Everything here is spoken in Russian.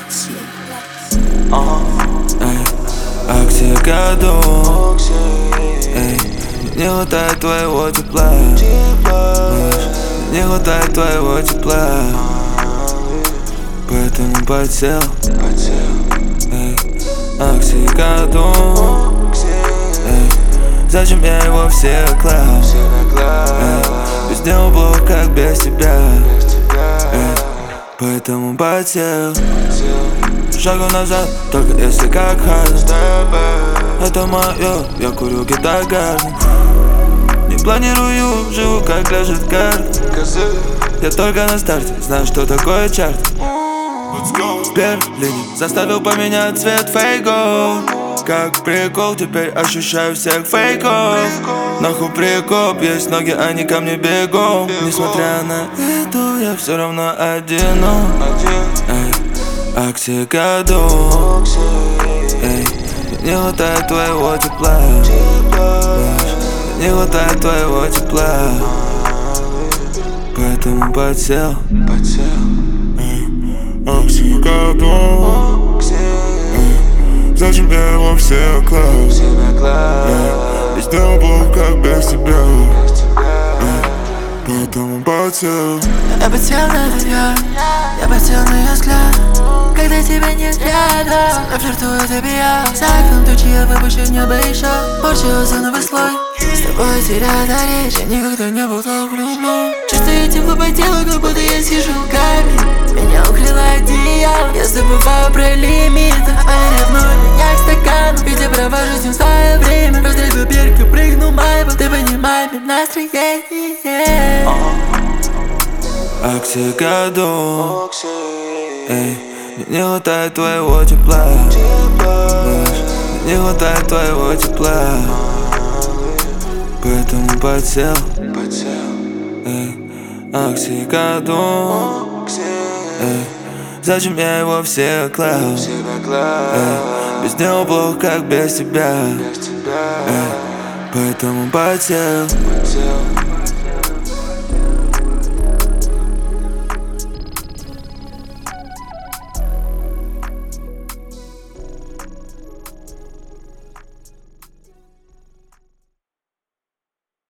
Эй, оксикодон. Эй, не хватает твоего тепла. Не хватает твоего тепла. Поэтому подсел. Эй, оксикодон. Эй, зачем я его все клал? Без него плохо, как без тебя. Эй, поэтому подсел. Шагу назад, только если как Харден. Это моё, я курю гитар-гарден. Не планирую, живу как лежит карта. Я только на старте, знаю, что такое чарт. В Берлине заставил поменять цвет фейков. Как прикол, теперь ощущаю всех фейков. Нахуй прикоп, есть ноги, они ко мне бегом. Несмотря на это, я все равно одинок. Эй, оксикодон. Эй, не хватает твоего тепла. Не хватает твоего тепла. Поэтому подсел. Оксикодон. Зачем я его все клал? Без него плохо, как без тебя. Поэтому подсел. Я подсел на ее, я подсел на ее взгляд. Когда тебя нет рядом, я флиртую, ты бья. За окном тучи, я выпущу в небо еще. Порчился новый слой. С тобой теряю речь, я никогда не был так влюблен. Чувствую тепло по телу, как будто я сижу в камере. Меня укрывает одеяло, я забываю про лимиты. Они ревнуют меня к стакану, ведь я провожу с ним свое время. Разрезаю берег и прыгну майбл, ты понимаешь мне настроение. Оксикодон. Эй, не хватает твоего тепла. Не хватает твоего тепла. Поэтому подсел. Эй, оксикодон. Эй, зачем я его все клал? Эй, без него плохо, как без тебя. Эй, поэтому подсел.